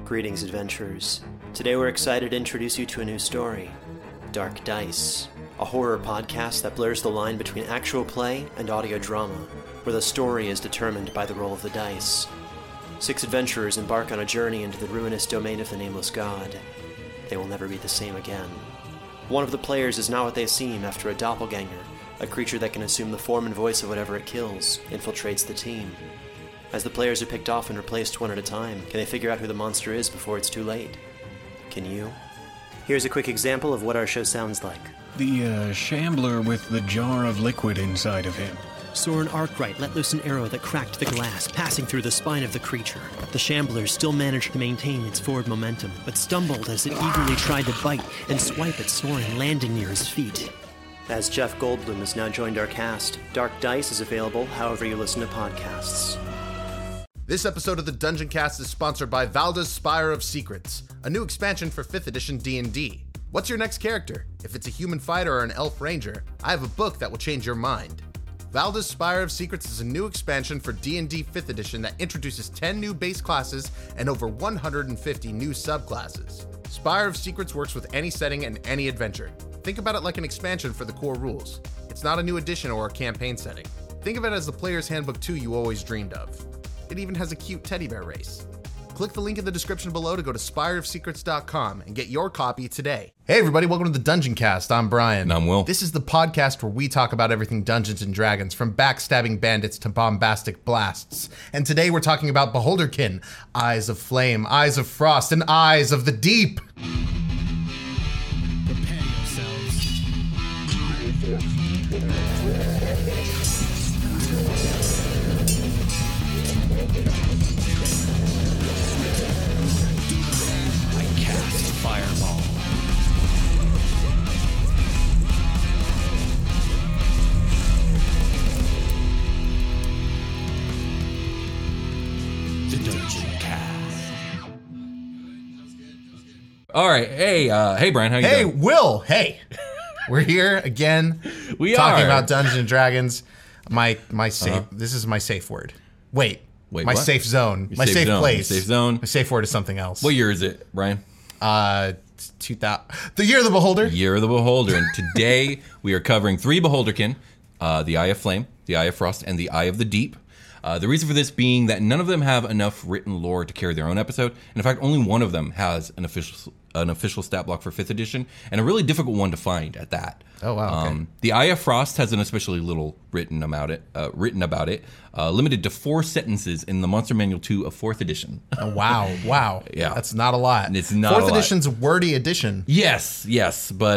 Greetings, adventurers. Today we're excited to introduce you to a new story, Dark Dice, a horror podcast that blurs the line between actual play and audio drama, where the story is determined by the roll of the dice. 6 adventurers embark on a journey into the ruinous domain of the Nameless God. They will never be the same again. One of the players is not what they seem after a doppelganger, a creature that can assume the form and voice of whatever it kills, infiltrates the team. As the players are picked off and replaced one at a time, can they figure out who the monster is before it's too late? Can you? Here's a quick example of what our show sounds like. The shambler with the jar of liquid inside of him. Soren Arkwright let loose an arrow that cracked the glass, passing through the spine of the creature. The shambler still managed to maintain its forward momentum, but stumbled as it eagerly tried to bite and swipe at Soren, landing near his feet. As Jeff Goldblum has now joined our cast, Dark Dice is available however you listen to podcasts. This episode of the Dungeon Cast is sponsored by Valda's Spire of Secrets, a new expansion for 5th edition D&D. What's your next character? If it's a human fighter or an elf ranger, I have a book that will change your mind. Valda's Spire of Secrets is a new expansion for D&D 5th edition that introduces 10 new base classes and over 150 new subclasses. Spire of Secrets works with any setting and any adventure. Think about it like an expansion for the core rules. It's not a new edition or a campaign setting. Think of it as the Player's Handbook 2 you always dreamed of. It even has a cute teddy bear race. Click the link in the description below to go to spireofsecrets.com and get your copy today. Hey everybody, welcome to the Dungeon Cast. I'm Brian. And I'm Will. This is the podcast where we talk about everything Dungeons and Dragons, from backstabbing bandits to bombastic blasts. And today we're talking about Beholderkin, Eyes of Flame, Eyes of Frost, and Eyes of the Deep. Prepare yourselves. I cast Fireball. The Dungeon Cast. All right, hey, Brian, how you Hey, doing? Will, hey. We're here again talking about Dungeons and Dragons. My safe, This is my safe word. Wait, my what? safe zone. Your My safe zone. place. Your safe zone. My safe word is something else. What year is it, Brian? 2000. The Year of the Beholder. Year of the Beholder. And today we are covering 3 Beholderkin, the Eye of Flame, the Eye of Frost, and the Eye of the Deep. The reason for this being that none of them have enough written lore to carry their own episode. And in fact, only one of them has an official stat block for 5th edition, and a really difficult one to find at that. Oh, wow. Okay. The Eye of Frost has an especially little written about it, limited to 4 sentences in the Monster Manual 2 of 4th edition. Oh, wow. Yeah. That's not a lot. It's not a 4th lot. edition's a wordy edition. Yes, but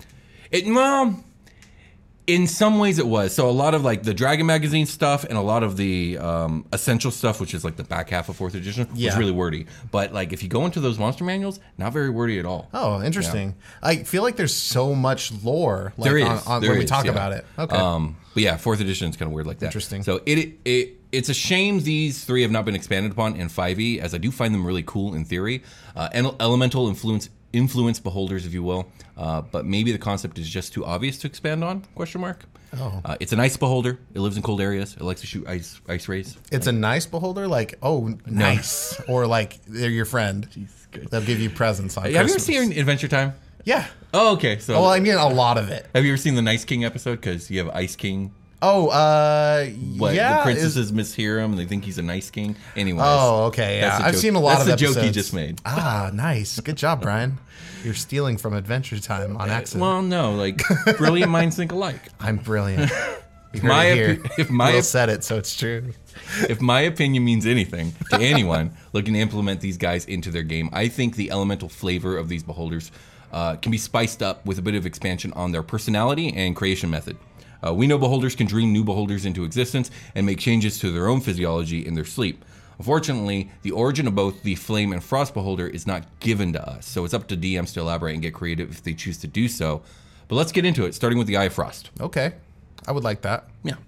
in some ways it was. So a lot of like the Dragon Magazine stuff and a lot of the essential stuff, which is like the back half of 4th edition, was really wordy. But like if you go into those monster manuals, not very wordy at all. Oh, interesting. Yeah. I feel like there's so much lore There is. when we talk about it. Okay. But yeah, 4th edition is kind of weird like that. Interesting. So it's a shame these 3 have not been expanded upon in 5e, as I do find them really cool in theory. Elemental influence beholders, if you will, but maybe the concept is just too obvious to expand on? ? It's an ice beholder. It lives in cold areas. It likes to shoot ice rays. It's a nice beholder, like, oh, nice. Or like they're your friend. They'll give you presents on Christmas. Have you ever seen Adventure Time? Yeah. Oh, okay. So, Well, I mean, a lot of it. have you ever seen the Nice King episode? Because you have Ice King. Oh, The princesses mishear him and they think he's a nice king. Anyways. Oh, okay, yeah. That's the I've joke. seen a lot of That's the episodes. joke he just made. Ah, nice. Good job, Brian. You're stealing from Adventure Time on accident. Well, no, like brilliant minds think alike. I'm brilliant. You My heard it opi- here. if my Will op- said it, so it's true. If my opinion means anything to anyone looking to implement these guys into their game, I think the elemental flavor of these beholders can be spiced up with a bit of expansion on their personality and creation method. We know beholders can dream new beholders into existence and make changes to their own physiology in their sleep. Unfortunately, the origin of both the Flame and Frost beholder is not given to us, so it's up to DMs to elaborate and get creative if they choose to do so. But let's get into it, starting with the Eye of Frost. Okay. I would like that. Yeah.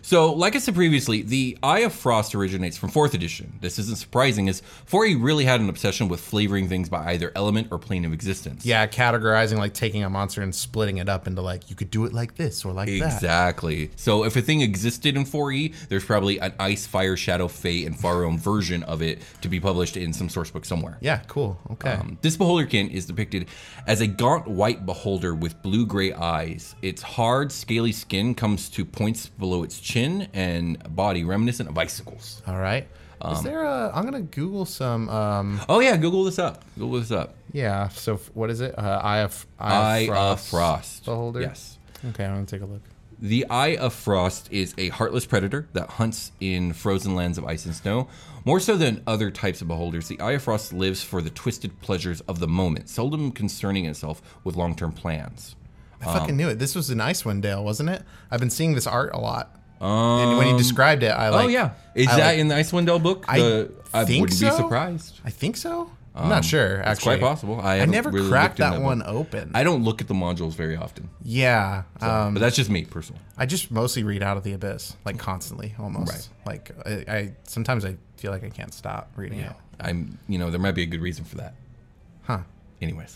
So, like I said previously, the Eye of Frost originates from 4th edition. This isn't surprising, as 4e really had an obsession with flavoring things by either element or plane of existence. Yeah, categorizing, like taking a monster and splitting it up into like, you could do it like this or like that. Exactly. So if a thing existed in 4e, there's probably an Ice, Fire, Shadow, Fate, and Farum version of it to be published in some source book somewhere. Yeah, cool. Okay. This beholderkin is depicted as a gaunt white beholder with blue-gray eyes. Its hard, scaly skin comes to points below its chin and body reminiscent of icicles. All right. Is there a... I'm going to Google some... Oh, yeah. Google this up. Yeah. So what is it? Eye of Frost. Beholder? Yes. Okay, I'm going to take a look. The Eye of Frost is a heartless predator that hunts in frozen lands of ice and snow. More so than other types of beholders, the Eye of Frost lives for the twisted pleasures of the moment, seldom concerning itself with long-term plans. I fucking knew it. This was in Icewind Dale, wasn't it? I've been seeing this art a lot. And when you described it, I like... Oh, yeah. Is that in the Icewind Dale book? I think wouldn't so. Be surprised. I think so. I'm not sure, actually. It's quite possible. I never really cracked that book. one open. I don't look at the modules very often. Yeah. But that's just me, personally. I just mostly read Out of the Abyss, like constantly, almost. Right. Like, I sometimes I feel like I can't stop reading it. There might be a good reason for that. Huh. Anyways.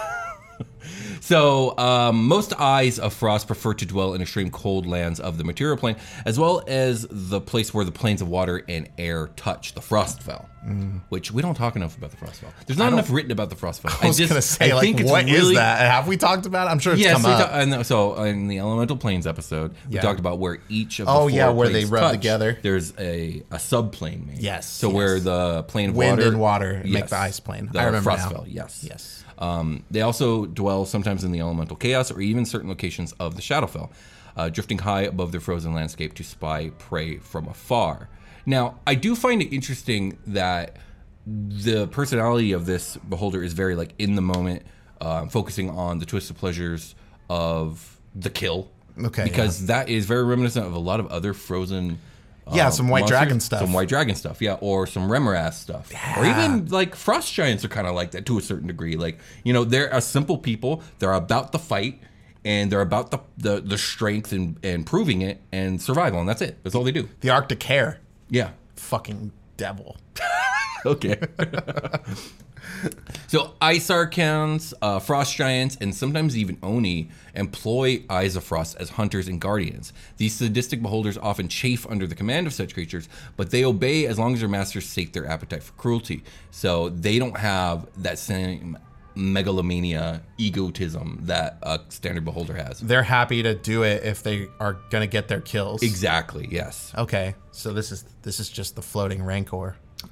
So, most Eyes of Frost prefer to dwell in extreme cold lands of the material plane, as well as the place where the planes of water and air touch, the Frostfell, which we don't talk enough about the Frostfell. There's not enough written about the Frostfell. I was going to say, what is that? Have we talked about it? I'm sure it's come up. So, in the Elemental Planes episode, we talked about where each of the four where they planes rub touch. together. There's a subplane made. Yes. So, where the plane of wind water... and water make the ice plane. I remember Frostfell, now. Yes. They also dwell sometimes in the elemental chaos or even certain locations of the Shadowfell, drifting high above their frozen landscape to spy prey from afar. Now, I do find it interesting that the personality of this beholder is very like in the moment, focusing on the twisted pleasures of the kill. Okay. Because that is very reminiscent of a lot of other frozen... some White Dragon stuff. Some White Dragon stuff, yeah. Or some Remorath stuff. Yeah. Or even, like, Frost Giants are kind of like that to a certain degree. Like, they're a simple people. They're about the fight, and they're about the strength and proving it and survival, and that's it. That's all they do. The Arctic Hare. Yeah. Fucking devil. Okay. So Ice Archons, Frost Giants, and sometimes even Oni employ Eyes of Frost as hunters and guardians. These sadistic beholders often chafe under the command of such creatures, but they obey as long as their masters sate their appetite for cruelty. So they don't have that same megalomania, egotism that a standard beholder has. They're happy to do it if they are going to get their kills. Exactly, yes. Okay, so this is just the floating rancor.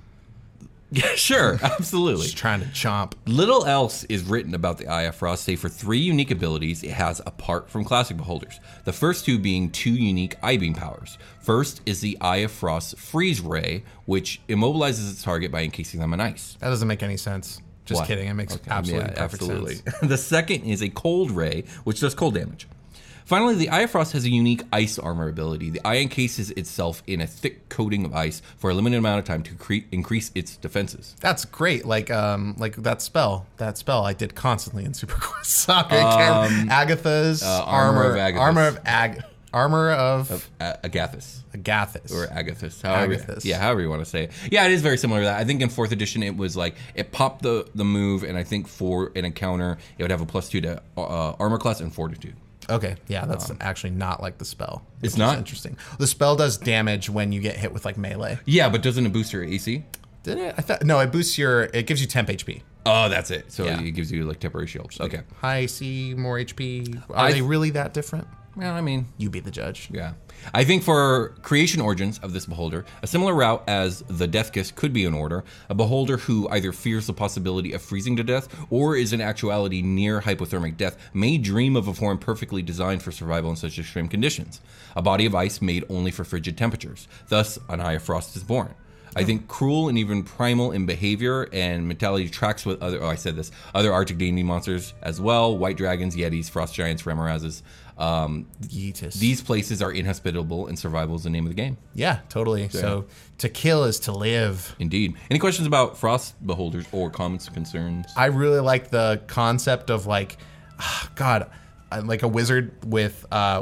Yeah, sure, absolutely. Just trying to chomp. Little else is written about the Eye of Frost, save for 3 unique abilities it has apart from classic beholders. The first 2 being 2 unique eye beam powers. First is the Eye of Frost Freeze Ray, which immobilizes its target by encasing them in ice. That doesn't make any sense. Just What? kidding. It makes absolutely perfect sense. The second is a Cold Ray, which does cold damage. Finally, the Eye of Frost has a unique ice armor ability. The eye encases itself in a thick coating of ice for a limited amount of time to increase its defenses. That's great. Like that spell. That spell I did constantly in Super Quest Soccer. Agatha's Armor of Agathis. Armor of Agathis. Agathis. Or Agathis. However you want to say it. Yeah, it is very similar to that. I think in 4th edition it was like, it popped the move, and I think for an encounter, it would have a +2 to armor class and fortitude. Okay, yeah, that's actually not like the spell. It's not? Interesting. The spell does damage when you get hit with like melee. Yeah, but doesn't it boost your AC? Did it? I thought no. It boosts it gives you temp HP. Oh, that's it. So Yeah. it gives you like temporary shields. Okay. High AC, more HP. Are they really that different? Well, I mean, You be the judge. yeah. I think for creation origins of this beholder, a similar route as the Deathkiss could be in order. A beholder who either fears the possibility of freezing to death or is in actuality near hypothermic death may dream of a form perfectly designed for survival in such extreme conditions. A body of ice made only for frigid temperatures. Thus, an Eye of Frost is born. I think cruel and even primal in behavior and mentality tracks with other Arctic D&D monsters as well. White dragons, yetis, frost giants, remorazes. Yeetus. These places are inhospitable, and survival is the name of the game. Yeah, totally. So to kill is to live. Indeed. Any questions about frost beholders or comments, concerns? I really like the concept of like, God, like a wizard with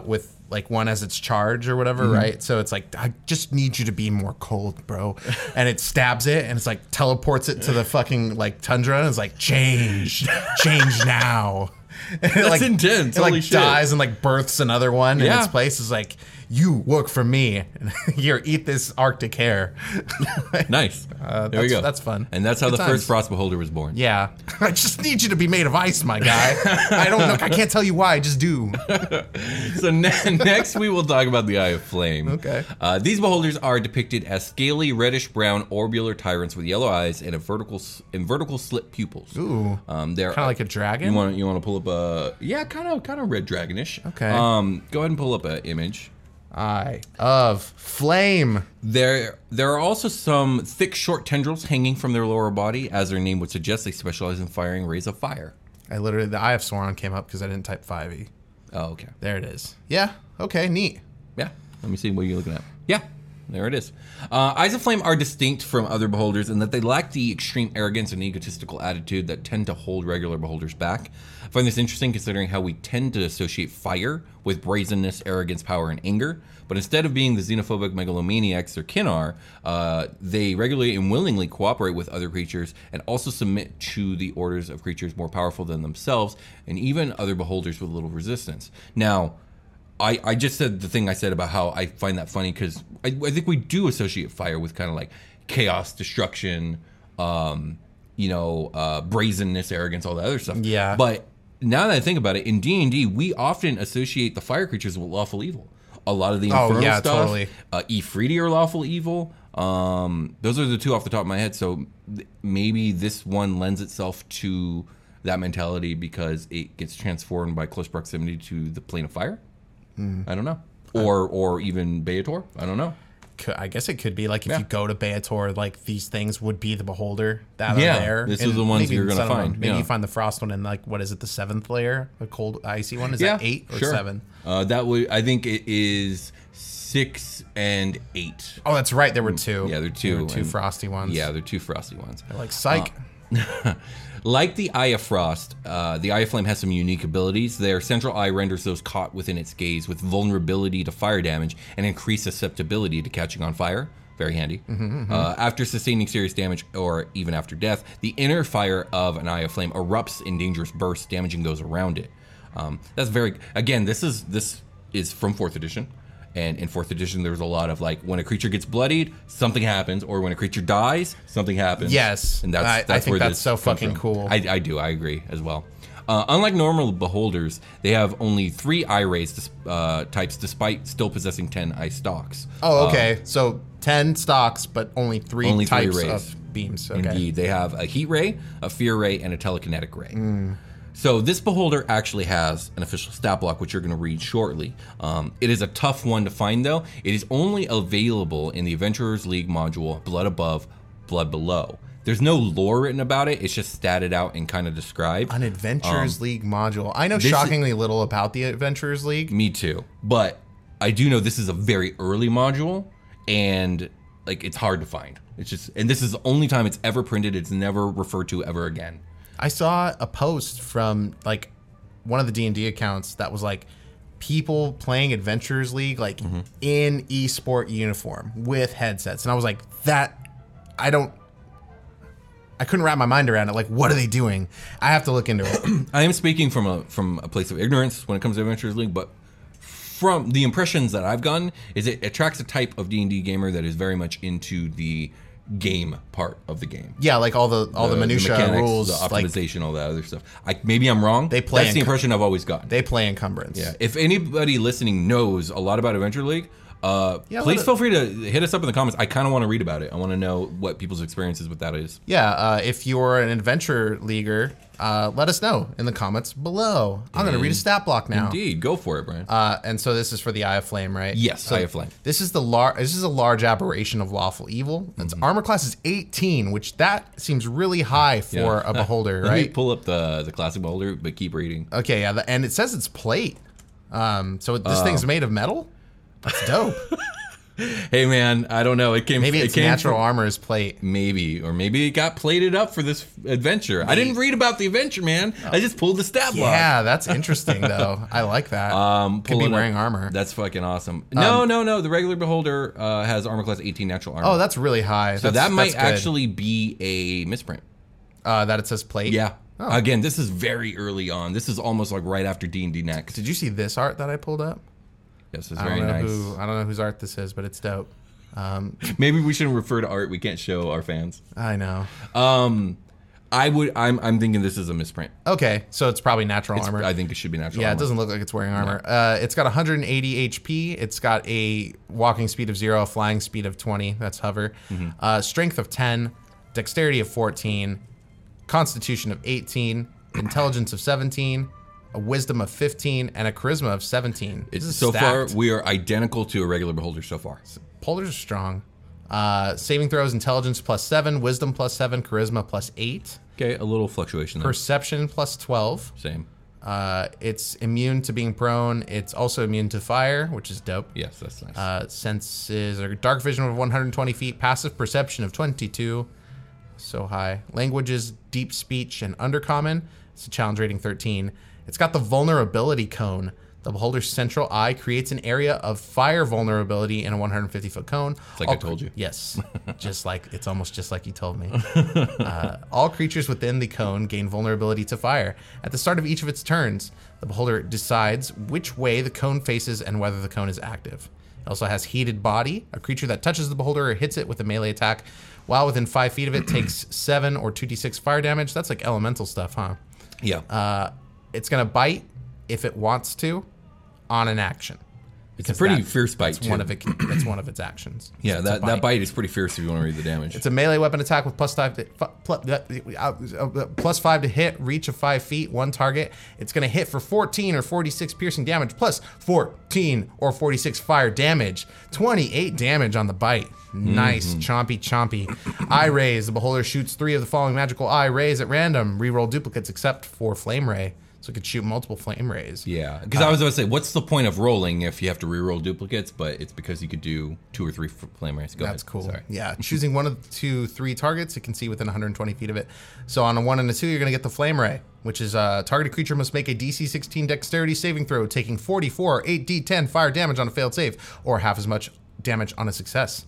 like one as its charge or whatever, right? So it's like, I just need you to be more cold, bro. And it stabs it and it's like teleports it to the fucking like tundra and it's like, change now. And That's intense. It like Holy shit. dies and like births another one in Yeah. its place. It's like, you work for me. Here, eat this Arctic hair. Nice. There we go. That's fun. And that's how Good the times. first Frost Beholder was born. Yeah. I just need you to be made of ice, my guy. I don't know. I can't tell you why. I just do. So next we will talk about the Eye of Flame. Okay. These beholders are depicted as scaly, reddish-brown orbular tyrants with yellow eyes and vertical slit pupils. Ooh. They're Kind of like a dragon. You want to pull up a kind of red dragonish. Okay. Go ahead and pull up an image. Eye of Flame. There are also some thick, short tendrils hanging from their lower body. As their name would suggest, they specialize in firing rays of fire. The Eye of Sauron came up because I didn't type 5e. Oh, okay. There it is. Yeah. Okay. Neat. Yeah. Let me see what you're looking at. Yeah. There it is. Eyes of Flame are distinct from other beholders in that they lack the extreme arrogance and egotistical attitude that tend to hold regular beholders back. I find this interesting considering how we tend to associate fire with brazenness, arrogance, power, and anger. But instead of being the xenophobic megalomaniacs their kin are, they regularly and willingly cooperate with other creatures and also submit to the orders of creatures more powerful than themselves and even other beholders with little resistance. Now, I just said the thing I said about how I find that funny because I think we do associate fire with kind of like chaos, destruction, brazenness, arrogance, all that other stuff. Yeah. But now that I think about it, in D&D, we often associate the fire creatures with lawful evil. A lot of the infernal stuff. Totally. Ifriti are lawful evil. Those are the two off the top of my head. So maybe this one lends itself to that mentality because it gets transformed by close proximity to the plane of fire. I don't know. Or even Beator. I don't know. I guess it could be like if you go to Beator, like these things would be the beholder that Yeah, are there. this And is the ones maybe you're gonna some of them- find, Maybe yeah. you find the frost one in like, what is it, the 7th layer? A cold, icy one? Is Yeah, that 8 or sure. 7? That would. I think it is 6 and 8. Oh, that's right. There were 2. Yeah, they're 2. There were 2 and- frosty ones. Yeah, they're 2 frosty ones. They're like, psych. Like the Eye of Frost, the Eye of Flame has some unique abilities. Their central eye renders those caught within its gaze with vulnerability to fire damage and increased susceptibility to catching on fire. Very handy. After sustaining serious damage or even after death, the inner fire of an Eye of Flame erupts in dangerous bursts, damaging those around it. That's very... Again, this is from 4th edition. And in 4th edition, there's a lot of like when a creature gets bloodied, something happens, or when a creature dies, something happens. Yes. and I think where that's this so comes fucking from. cool. I do. I agree as well. Unlike normal beholders, they have only 3 eye rays types, despite still possessing 10 eye stalks. Oh, okay. So 10 stalks, but only 3 Only 3 types rays. of beams. Okay. Indeed, they have a heat ray, a fear ray, and a telekinetic ray. So this beholder actually has an official stat block, which you're going to read shortly. It is a tough one to find, though. It is only available in the Adventurers League module, Blood Above, Blood Below. There's no lore written about it. It's just statted out and kind of described. An Adventurers League module. I know this shockingly little about the Adventurers League. Me too. But I do know this is a very early module, and like it's hard to find. It's just, and this is the only time it's ever printed. It's never referred to ever again. I saw a post from like one of the D&D accounts that was like people playing Adventurers League like in esport uniform with headsets, and I was like, I couldn't wrap my mind around it. Like, what are they doing? I have to look into it. I am speaking from a place of ignorance when it comes to Adventurers League, but from the impressions that I've gotten, is it attracts a type of D&D gamer that is very much into the game part of the game. Yeah, like all the minutia mechanics, rules, the like optimization, all that other stuff. Maybe I'm wrong. They play That's the impression I've always gotten. they play encumbrance. Yeah. If anybody listening knows a lot about Adventure League, please feel free to hit us up in the comments. I kind of want to read about it. I want to know what people's experiences with that is. Yeah, if you're an adventure leaguer, let us know in the comments below. I'm going to read a stat block now. Indeed. Go for it, Brian. And so this is for the Eye of Flame, right? Yes, so Eye of Flame. This is a large aberration of lawful evil. Its armor class is 18, which that seems really high for a beholder, Let me right? pull up the classic beholder, but keep reading. Okay, yeah, and it says it's plate. So this thing's made of metal? That's dope. Hey man, I don't know. Maybe it it's came natural from- armor is plate. Maybe, or maybe it got plated up for this adventure. I didn't read about the adventure, man. I just pulled the stat block. Yeah, that's interesting though. I like that. Could be Pulling wearing up- armor. That's fucking awesome. No. The regular beholder has armor class 18 natural armor. Oh, that's really high. so that might actually be a misprint. that it says plate. Yeah. Oh. Again, this is very early on. This is almost like right after D&D Next. Did you see this art that I pulled up? Yes, it's I very don't know nice. I don't know whose art this is, but it's dope. Maybe we shouldn't refer to art we can't show our fans. I know. I'm thinking this is a misprint. Okay, so it's probably natural armor. I think it should be natural Yeah, armor. it doesn't look like it's wearing armor. It's got 180 HP. It's got a walking speed of 0, a flying speed of 20. That's hover. Strength of 10, dexterity of 14, constitution of 18, intelligence of 17, a wisdom of 15, and a charisma of 17. This is So far, stacked. we are identical to a regular beholder so far. Polders are strong. Saving throws, intelligence plus 7, wisdom plus 7, charisma plus 8, Okay, a little fluctuation there. perception plus 12. Same. It's immune to being prone. It's also immune to fire, which is dope. Yes, that's nice. Senses or dark vision of 120 feet, passive perception of 22, so high. Languages, deep speech, and undercommon. It's a challenge rating 13. It's got the vulnerability cone. The beholder's central eye creates an area of fire vulnerability in a 150-foot cone. It's like I told you. Yes, it's almost just like you told me. All creatures within the cone gain vulnerability to fire. At the start of each of its turns, the beholder decides which way the cone faces and whether the cone is active. It also has heated body. A creature that touches the beholder or hits it with a melee attack while within 5 feet of it takes 7 or 2d6 fire damage. That's like elemental stuff, huh? Yeah. It's going to bite if it wants to on an action. it's a pretty fierce bite, That's too. that's one of its actions. Yeah, It's a that bite is pretty fierce if you want to read the damage. It's a melee weapon attack with plus 5 to hit, reach of 5 feet, one target. It's going to hit for 14 or 46 piercing damage, plus 14 or 46 fire damage. 28 damage on the bite. Nice. Chompy. Eye rays. The beholder shoots 3 of the following magical eye rays at random. Reroll duplicates except for flame ray. So it could shoot multiple flame rays. Yeah, because I was going to say, what's the point of rolling if you have to reroll duplicates? But it's because you could do 2 or 3 flame rays. Go That's ahead. cool. Sorry. Yeah, choosing one of the 2, 3 targets, it can see within 120 feet of it. So on a 1 and a 2, you're going to get the flame ray, which is targeted creature must make a DC 16 dexterity saving throw, taking 44 or 8d10 fire damage on a failed save, or half as much damage on a success.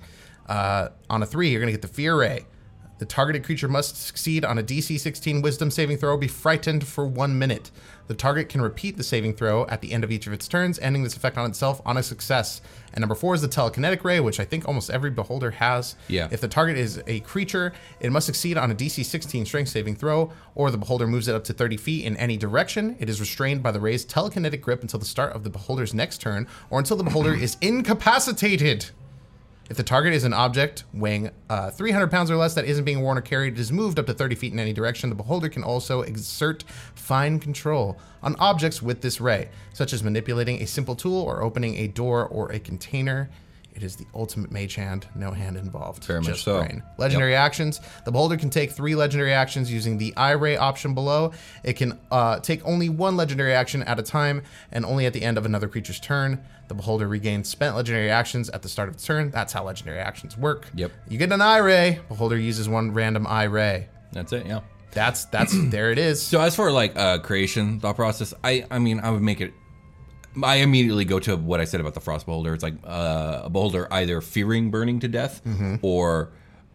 On a 3, you're going to get the fear ray. The targeted creature must succeed on a DC 16 wisdom saving throw, be frightened for 1 minute. The target can repeat the saving throw at the end of each of its turns, ending this effect on itself on a success. And number 4 is the telekinetic ray, which I think almost every beholder has. Yeah. If the target is a creature, it must succeed on a DC 16 strength saving throw, or the beholder moves it up to 30 feet in any direction. It is restrained by the ray's telekinetic grip until the start of the beholder's next turn, or until the beholder is incapacitated. If the target is an object weighing 300 pounds or less that isn't being worn or carried, it is moved up to 30 feet in any direction. The beholder can also exert fine control on objects with this ray, such as manipulating a simple tool or opening a door or a container. It is the ultimate mage hand, no hand involved. Very much just so. brain. Legendary actions. The beholder can take 3 legendary actions using the eye ray option below. It can take only 1 legendary action at a time and only at the end of another creature's turn. The beholder regains spent legendary actions at the start of its turn. That's how legendary actions work. Yep. You get an eye ray. Beholder uses 1 random eye ray. That's it, yeah. That's there it is. So as for like creation thought process, I mean I would make it. I immediately go to what I said about the frost beholder. It's like a beholder either fearing burning to death or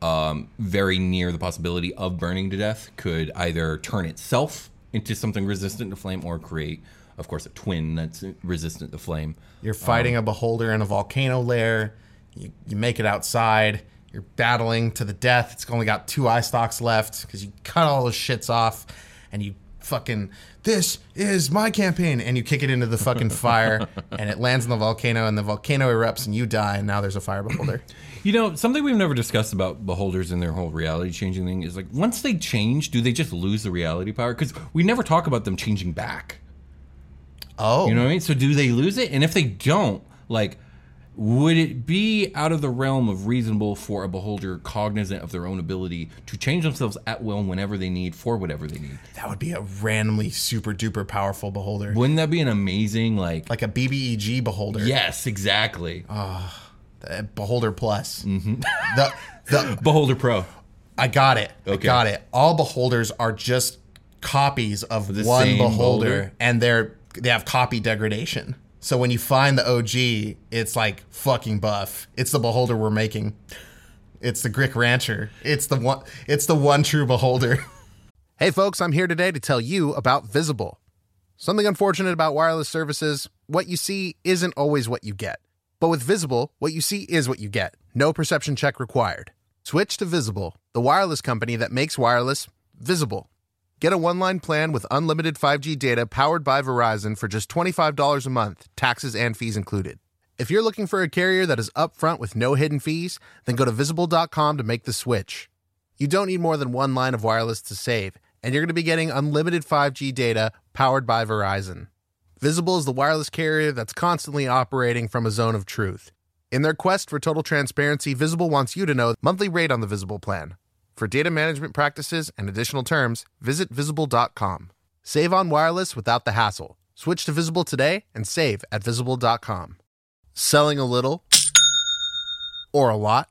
very near the possibility of burning to death could either turn itself into something resistant to flame or create, of course, a twin that's resistant to flame. You're fighting a beholder in a volcano lair. You make it outside. You're battling to the death. It's only got 2 eye stalks left because you cut all the shits off and you fucking, this is my campaign, and you kick it into the fucking fire and it lands in the volcano and the volcano erupts and you die, and now there's a fire beholder. You know, something we've never discussed about beholders and their whole reality changing thing is like once they change, do they just lose the reality power? Because we never talk about them changing back. Oh. You know what I mean? So do they lose it? And if they don't, like, would it be out of the realm of reasonable for a beholder cognizant of their own ability to change themselves at will whenever they need for whatever they need? That would be a randomly super duper powerful beholder. Wouldn't that be an amazing, like Like a BBEG beholder. yes, exactly. Beholder Plus. Mm-hmm. The Beholder Pro. I got it. Okay. I got it. All beholders are just copies of The one same beholder, beholder? and they have copy degradation. So when you find the OG, it's like fucking buff. It's the beholder we're making. It's the Grick Rancher. It's the one true beholder. Hey folks, I'm here today to tell you about Visible. Something unfortunate about wireless services, what you see isn't always what you get. But with Visible, what you see is what you get. No perception check required. Switch to Visible, the wireless company that makes wireless visible. Get a one-line plan with unlimited 5G data powered by Verizon for just $25 a month, taxes and fees included. If you're looking for a carrier that is upfront with no hidden fees, then go to Visible.com to make the switch. You don't need more than one line of wireless to save, and you're going to be getting unlimited 5G data powered by Verizon. Visible is the wireless carrier that's constantly operating from a zone of truth. In their quest for total transparency, Visible wants you to know the monthly rate on the Visible plan. For data management practices and additional terms, visit Visible.com. Save on wireless without the hassle. Switch to Visible today and save at Visible.com. Selling a little or a lot?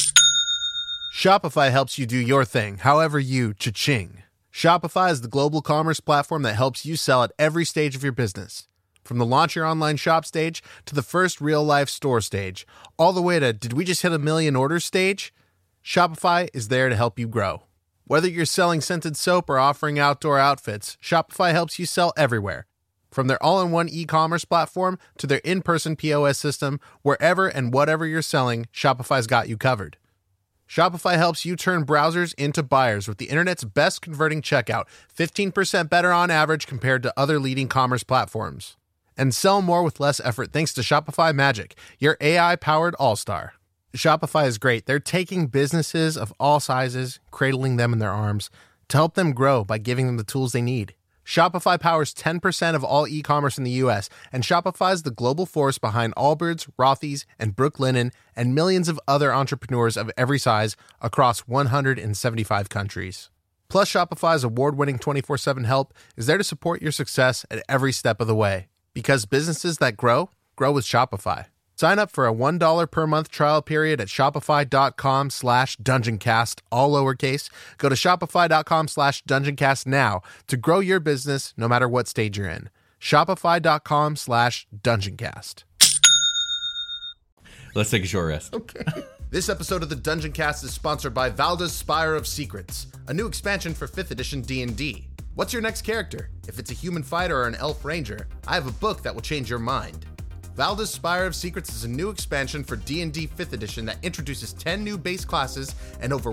Shopify helps you do your thing, however you cha-ching. Shopify is the global commerce platform that helps you sell at every stage of your business. From the launch your online shop stage to the first real-life store stage, all the way to did we just hit 1 million orders stage? Shopify is there to help you grow. Whether you're selling scented soap or offering outdoor outfits, Shopify helps you sell everywhere. From their all-in-one e-commerce platform to their in-person POS system, wherever and whatever you're selling, Shopify's got you covered. Shopify helps you turn browsers into buyers with the internet's best converting checkout, 15% better on average compared to other leading commerce platforms. And sell more with less effort thanks to Shopify Magic, your AI-powered all-star. Shopify is great. They're taking businesses of all sizes, cradling them in their arms to help them grow by giving them the tools they need. Shopify powers 10% of all e-commerce in the U.S., and Shopify is the global force behind Allbirds, Rothy's, and Brooklinen, and millions of other entrepreneurs of every size across 175 countries. Plus, Shopify's award-winning 24/7 help is there to support your success at every step of the way. Because businesses that grow with Shopify. Sign up for a $1 per month trial period at shopify.com/dungeoncast, all lowercase. Go to shopify.com/dungeoncast now to grow your business no matter what stage you're in. Shopify.com/dungeoncast. Let's take a short rest. Okay. This episode of the Dungeon Cast is sponsored by Valda's Spire of Secrets, a new expansion for 5th edition D&D. What's your next character? If it's a human fighter or an elf ranger, I have a book that will change your mind. Valda's Spire of Secrets is a new expansion for D&D 5th edition that introduces 10 new base classes and over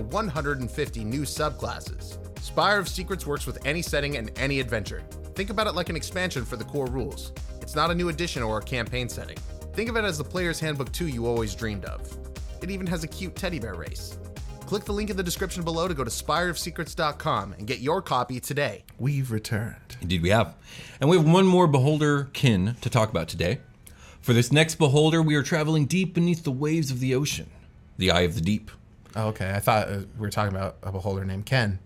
150 new subclasses. Spire of Secrets works with any setting and any adventure. Think about it like an expansion for the core rules. It's not a new edition or a campaign setting. Think of it as the player's handbook 2 you always dreamed of. It even has a cute teddy bear race. Click the link in the description below to go to spireofsecrets.com and get your copy today. We've returned. Indeed we have. And we have one more beholder kin to talk about today. For this next beholder, we are traveling deep beneath the waves of the ocean. The Eye of the Deep. Oh, okay. I thought we were talking about a beholder named Ken.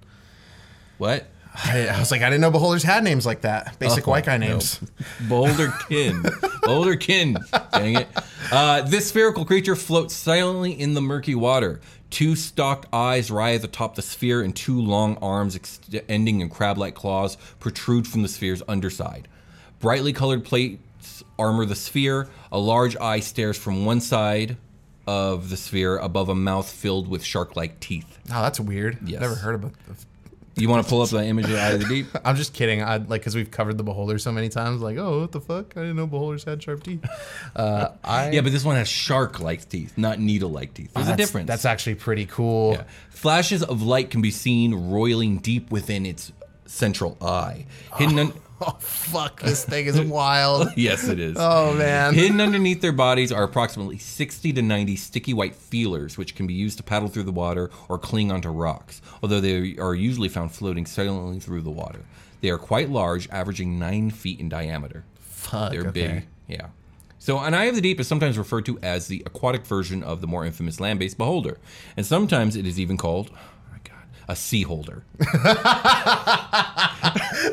What? I was like, I didn't know beholders had names like that. Basic white guy names. No. Beholder kin. Beholder kin. Dang it. This spherical creature floats silently in the murky water. 2 stalked eyes rise atop the sphere, and 2 long arms extending in crab-like claws protrude from the sphere's underside. Brightly colored plates armor the sphere. A large eye stares from one side of the sphere above a mouth filled with shark-like teeth. Oh, that's weird. Yes. Never heard about You want to pull up the image of the Eye of the Deep? I'm just kidding. Because we've covered the beholder so many times. Like, oh, what the fuck? I didn't know beholders had sharp teeth. Yeah, but this one has shark-like teeth, not needle-like teeth. There's a difference. That's actually pretty cool. Yeah. Flashes of light can be seen roiling deep within its central eye. Hidden Oh, fuck. This thing is wild. Yes, it is. Oh, man. Hidden underneath their bodies are approximately 60 to 90 sticky white feelers, which can be used to paddle through the water or cling onto rocks, although they are usually found floating silently through the water. They are quite large, averaging 9 feet in diameter. Fuck, They're okay. big. Yeah. So an Eye of the Deep is sometimes referred to as the aquatic version of the more infamous land-based beholder, and sometimes it is even called... a sea holder.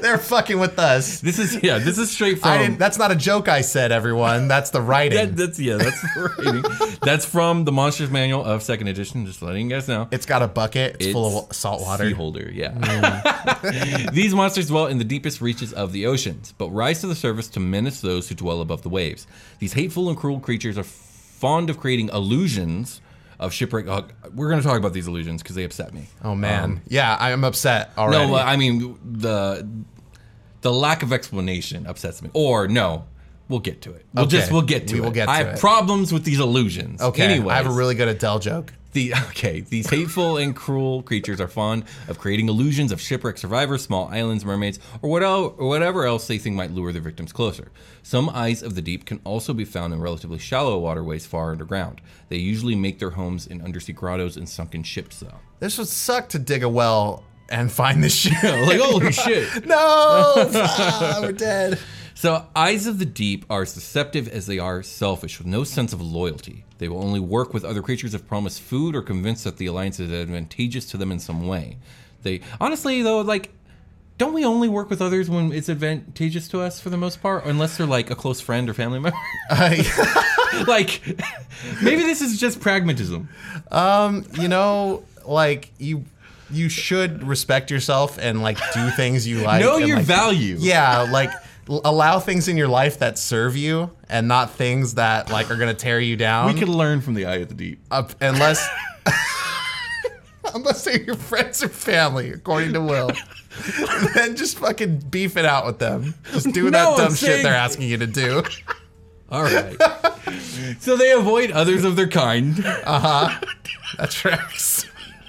They're fucking with us. This is straight from. That's not a joke I said, everyone. That's the writing. That's the writing. That's from the Monsters Manual of 2nd edition. Just letting you guys know. It's got a bucket. It's full of salt water. Sea holder, yeah. These monsters dwell in the deepest reaches of the oceans, but rise to the surface to menace those who dwell above the waves. These hateful and cruel creatures are fond of creating illusions of shipwreck. We're going to talk about these illusions because they upset me. Oh man, yeah, I'm upset already. No, I mean the lack of explanation upsets me. Or no, we'll get to it. We'll get to it. I have problems with these illusions. Okay, anyways, I have a really good Adele joke. These hateful and cruel creatures are fond of creating illusions of shipwreck survivors, small islands, mermaids, or whatever else they think might lure their victims closer. Some eyes of the deep can also be found in relatively shallow waterways far underground. They usually make their homes in undersea grottos and sunken ships, though. This would suck to dig a well and find this shit. Like, holy shit. No! We're dead. So, eyes of the deep are as deceptive as they are selfish, with no sense of loyalty. They will only work with other creatures if promised food or convinced that the alliance is advantageous to them in some way. They honestly, though, like, don't we only work with others when it's advantageous to us for the most part? Unless they're like a close friend or family member? Like, maybe this is just pragmatism. You know, like, you should respect yourself and, like, do things you like. Know and, your like, value. Yeah, like, allow things in your life that serve you and not things that, like, are going to tear you down. We could learn from the eye of the deep. Unless they're your friends or family, according to Will. Then just fucking beef it out with them. Just do that dumb shit they're asking you to do. All right. So they avoid others of their kind. That tracks.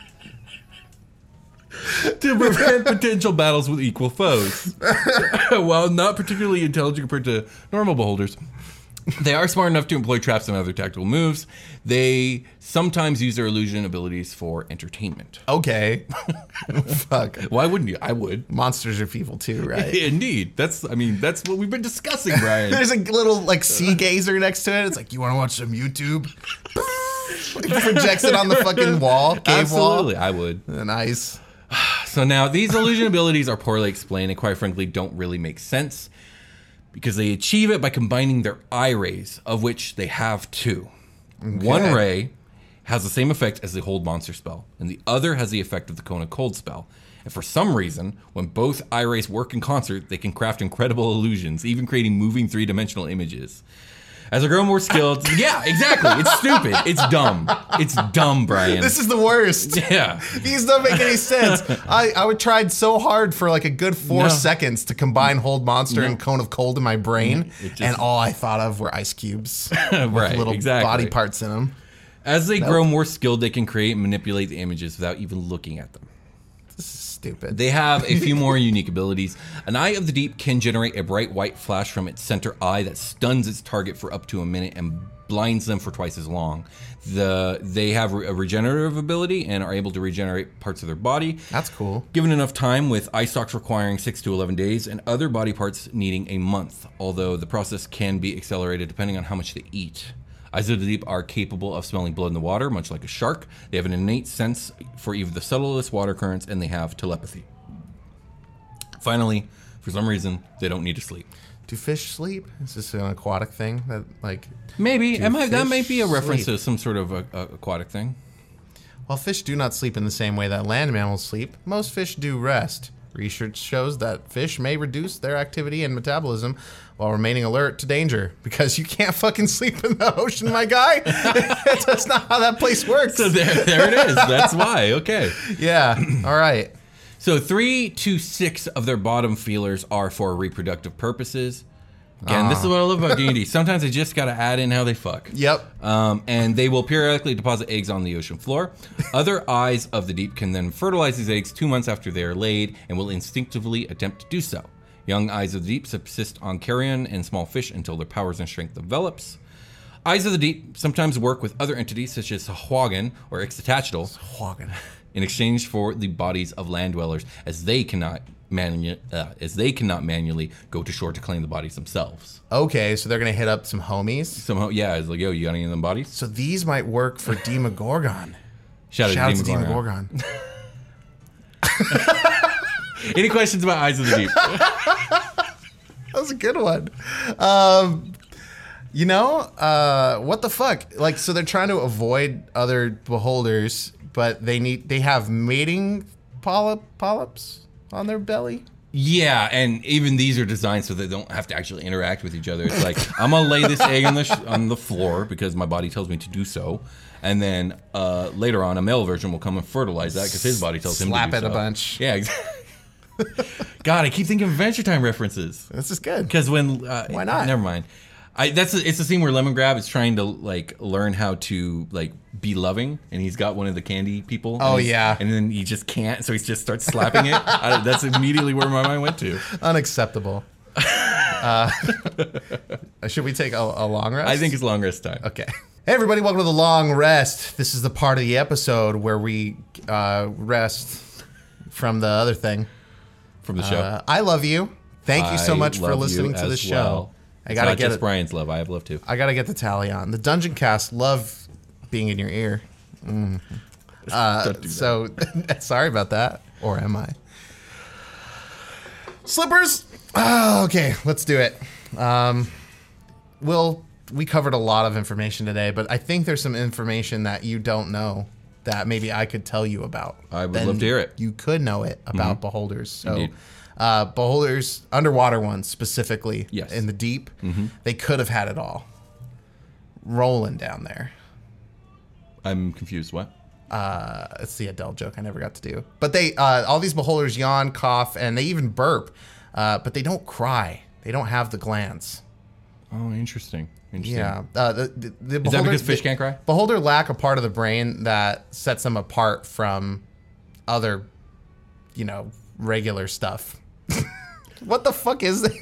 To prevent potential battles with equal foes. While not particularly intelligent compared to normal beholders, they are smart enough to employ traps and other tactical moves. They sometimes use their illusion abilities for entertainment. Okay. Fuck. Why wouldn't you? I would. Monsters are people too, right? Indeed. That's what we've been discussing, Brian. There's a little, like, sea gazer next to it. It's like, you want to watch some YouTube? It projects it on the fucking wall, cave Absolutely, wall. I would. Nice. So now, these illusion abilities are poorly explained and quite frankly don't really make sense because they achieve it by combining their eye rays, of which they have two. Okay. One ray has the same effect as the Hold Monster spell, and the other has the effect of the Cone of Cold spell. And for some reason, when both eye rays work in concert, they can craft incredible illusions, even creating moving three-dimensional images. As I grow more skilled, yeah, exactly. It's stupid. It's dumb. It's dumb, Brian. This is the worst. Yeah. These don't make any sense. I tried so hard for like a good 4 seconds to combine Hold Monster and Cone of Cold in my brain, and all I thought of were ice cubes with little body parts in them. As they grow more skilled, they can create and manipulate the images without even looking at them. This is stupid. They have a few more unique abilities. An Eye of the Deep can generate a bright white flash from its center eye that stuns its target for up to a minute and blinds them for twice as long. They have a regenerative ability and are able to regenerate parts of their body. That's cool. Given enough time, with eye stalks requiring 6 to 11 days and other body parts needing a month, although the process can be accelerated depending on how much they eat. Eyes of the Deep are capable of smelling blood in the water, much like a shark. They have an innate sense for even the subtlest water currents, and they have telepathy. Finally, for some reason, they don't need to sleep. Do fish sleep? Is this an aquatic thing? That maybe that might be a reference to some sort of aquatic thing. While fish do not sleep in the same way that land mammals sleep, most fish do rest. Research shows that fish may reduce their activity and metabolism while remaining alert to danger, because you can't fucking sleep in the ocean, my guy. That's not how that place works. So there it is. That's why. Okay. Yeah. All right. So 3 to 6 of their bottom feelers are for reproductive purposes. Again, this is what I love about D&D. Sometimes they just got to add in how they fuck. Yep. And they will periodically deposit eggs on the ocean floor. Other Eyes of the Deep can then fertilize these eggs 2 months after they are laid and will instinctively attempt to do so. Young Eyes of the Deep subsist on carrion and small fish until their powers and strength develops. Eyes of the Deep sometimes work with other entities such as Sahuagin or Ixtatactyl in exchange for the bodies of land dwellers, as they cannot manually go to shore to claim the bodies themselves. Okay, so they're gonna hit up some homies. It's like, yo, you got any of them bodies? So these might work for Demogorgon. Shout out to Demogorgon. Any questions about Eyes of the Deep? That was a good one. What the fuck? Like, so they're trying to avoid other beholders, but they have mating polyps on their belly. Yeah, and even these are designed so they don't have to actually interact with each other. It's like, I'm gonna lay this egg on the floor because my body tells me to do so, and then later on, a male version will come and fertilize that because his body tells him to do so. Slap it a bunch. Yeah, exactly. God, I keep thinking of Adventure Time references. This is good. Because when why not? Never mind. It's the scene where Lemongrab is trying to like learn how to like be loving, and he's got one of the candy people. Oh yeah, and then he just can't, so he just starts slapping it. That's immediately where my mind went to. Unacceptable. Should we take a long rest? I think it's long rest time. Okay. Hey everybody, welcome to the long rest. This is the part of the episode where we rest from the other thing. From the show. I love you. Thank you so much for listening to the show. Well. I gotta not get just Brian's love. I have love too. I gotta get the tally on. The Dungeon Cast love being in your ear. Don't do that. So sorry about that. Or am I? Slippers. Oh, okay, let's do it. We covered a lot of information today, but I think there's some information that you don't know that maybe I could tell you about. I would love to hear it. You could know it about beholders. So. Indeed. Beholders, underwater ones specifically, yes. In the deep, they could have had it all. Rolling down there. I'm confused. What? It's the Adele joke I never got to do. But they, all these beholders yawn, cough, and they even burp, but they don't cry. They don't have the glands. Oh, interesting. Yeah. The beholder, is that because fish can't cry? Beholder lack a part of the brain that sets them apart from other, regular stuff. What the fuck is that?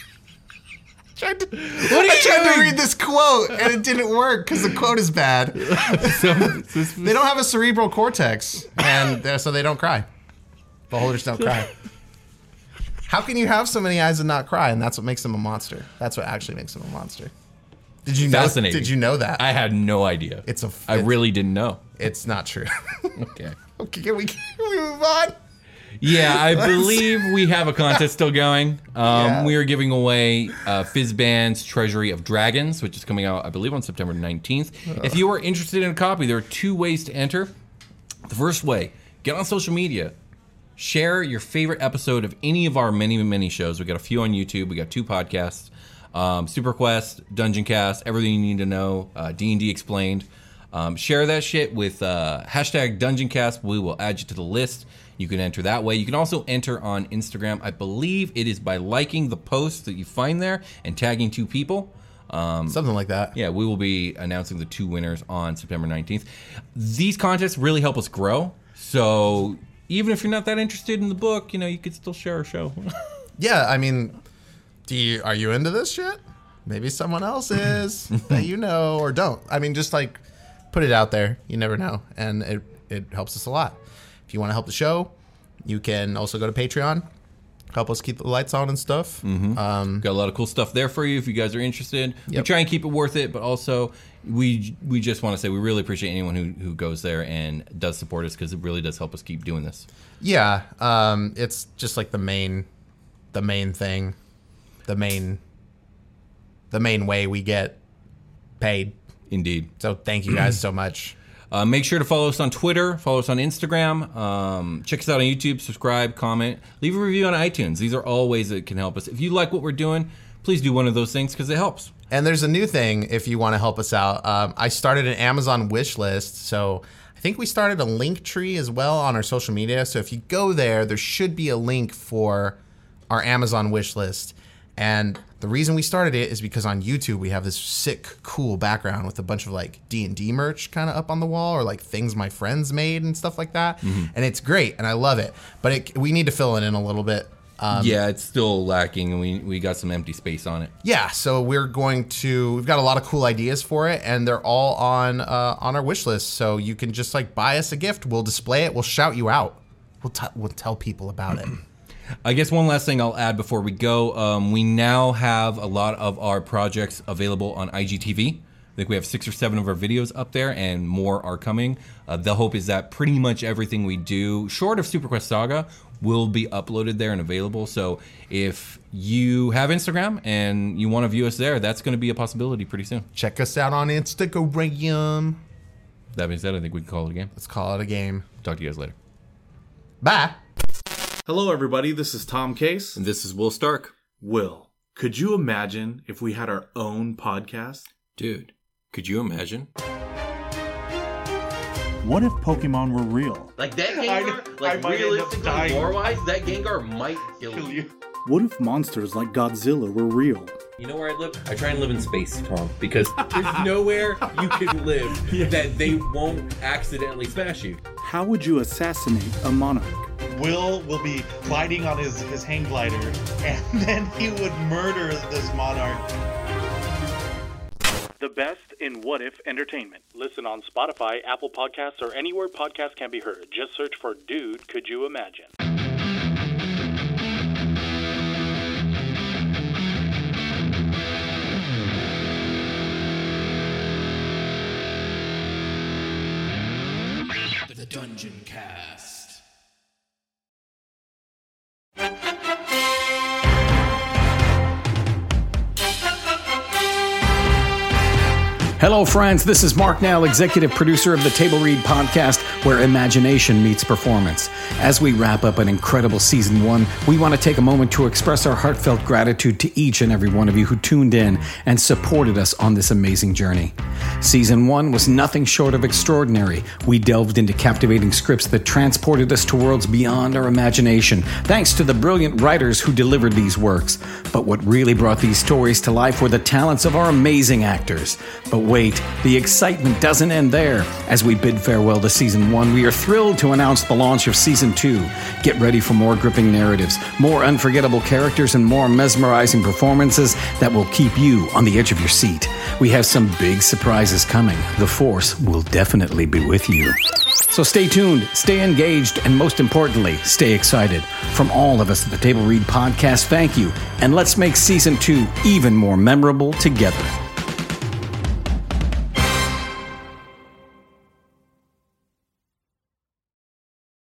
I tried to read this quote and it didn't work because the quote is bad. They don't have a cerebral cortex, and so they don't cry. Beholders don't cry. How can you have so many eyes and not cry? And that's what makes them a monster. That's what actually makes them a monster. Did you know? Fascinating. Did you know that? I had no idea. I really didn't know. It's not true. Okay. Okay, can we move on? Yeah, I believe we have a contest still going. We are giving away Fizzband's Treasury of Dragons, which is coming out, I believe, on September 19th. If you are interested in a copy, there are 2 ways to enter. The first way, get on social media. Share your favorite episode of any of our many, many shows. We got a few on YouTube. We got 2 podcasts. Super Quest, Dungeon Cast, everything you need to know, D&D Explained. Share that shit with hashtag Dungeon Cast. We will add you to the list. You can enter that way. You can also enter on Instagram. I believe it is by liking the post that you find there and tagging 2 people. Something like that. Yeah, we will be announcing the 2 winners on September 19th. These contests really help us grow. So even if you're not that interested in the book, you could still share our show. Yeah, I mean, are you into this shit? Maybe someone else is that you know or don't. I mean, just like put it out there. You never know. And it helps us a lot. If you want to help the show, you can also go to Patreon. Help us keep the lights on and stuff. Got a lot of cool stuff there for you if you guys are interested. Yep. We try and keep it worth it, but also we just want to say we really appreciate anyone who goes there and does support us because it really does help us keep doing this. Yeah, it's just like the main thing, the main way we get paid. Indeed. So thank you guys so much. Make sure to follow us on Twitter, follow us on Instagram, check us out on YouTube, subscribe, comment, leave a review on iTunes. These are all ways that can help us. If you like what we're doing, please do one of those things because it helps. And there's a new thing if you want to help us out. I started an Amazon wish list, so I think we started a link tree as well on our social media. So if you go there, there should be a link for our Amazon wish list. And the reason we started it is because on YouTube we have this sick, cool background with a bunch of like D&D merch kind of up on the wall or like things my friends made and stuff like that. And it's great and I love it. But we need to fill it in a little bit. Yeah, it's still lacking and we got some empty space on it. Yeah, so we've got a lot of cool ideas for it and they're all on our wish list. So you can just like buy us a gift. We'll display it. We'll shout you out. We'll tell people about it. I guess one last thing I'll add before we go. We now have a lot of our projects available on IGTV. I think we have 6 or 7 of our videos up there and more are coming. The hope is that pretty much everything we do, short of Super Quest Saga, will be uploaded there and available. So if you have Instagram and you want to view us there, that's going to be a possibility pretty soon. Check us out on Instagram. That being said, I think we can call it a game. Let's call it a game. Talk to you guys later. Bye. Hello, everybody. This is Tom Case. And this is Will Stark. Will, could you imagine if we had our own podcast? Dude, could you imagine? What if Pokemon were real? Like that Gengar, like realistically, lore-wise, that Gengar might kill you. What if monsters like Godzilla were real? You know where I live? I try and live in space, Tom, because there's nowhere you can live that they won't accidentally smash you. How would you assassinate a monarch? Will be gliding on his hang glider, and then he would murder this monarch. The best in What If Entertainment. Listen on Spotify, Apple Podcasts, or anywhere podcasts can be heard. Just search for Dude, Could You Imagine? The Dungeon Cast. Hello, friends. This is Mark Nell, executive producer of the Table Read podcast, where imagination meets performance. As we wrap up an incredible season 1, we want to take a moment to express our heartfelt gratitude to each and every one of you who tuned in and supported us on this amazing journey. Season 1 was nothing short of extraordinary. We delved into captivating scripts that transported us to worlds beyond our imagination, thanks to the brilliant writers who delivered these works. But what really brought these stories to life were the talents of our amazing actors. But wait, the excitement doesn't end there. As we bid farewell to Season 1, we are thrilled to announce the launch of Season 2. Get ready for more gripping narratives, more unforgettable characters, and more mesmerizing performances that will keep you on the edge of your seat. We have some big surprises coming. The Force will definitely be with you. So stay tuned, stay engaged, and most importantly, stay excited. From all of us at the Table Read podcast, thank you, and let's make Season 2 even more memorable together.